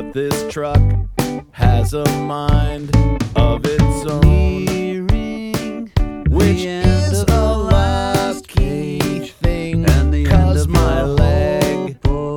But this truck has a mind of its own, which is a last key thing, cause my leg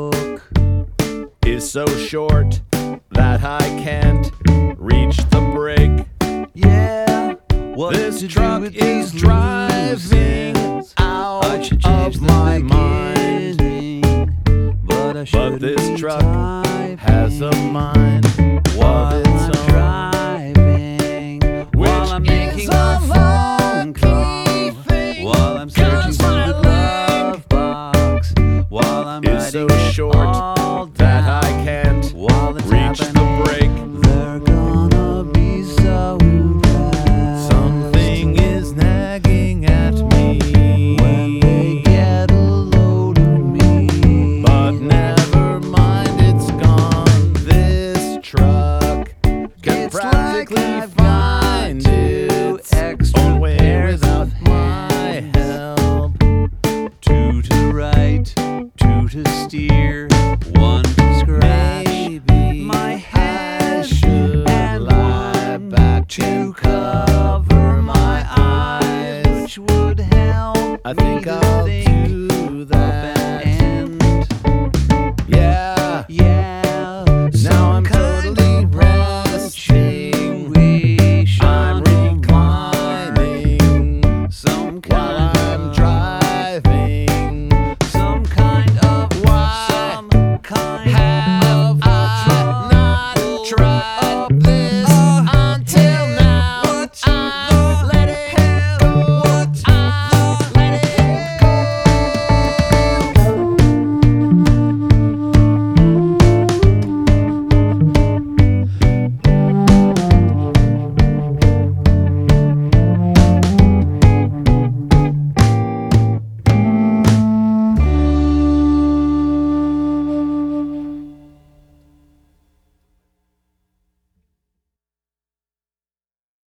is so short that I can't reach the brake. Yeah, This truck is driving out of my mind. But this truck has a mind of its own, driving, while I'm making a phone call, while I'm searching through the glove box, while I'm is so writing it short all that I down, can't while it's reach the happening, brake. they're gonna be so proud. Something is nagging at me when they get a load of me. But never mind, it's gone. This truck can It's practically like I've got find two its extra own way pairs without of my hands. help. Two to right, two to steer, one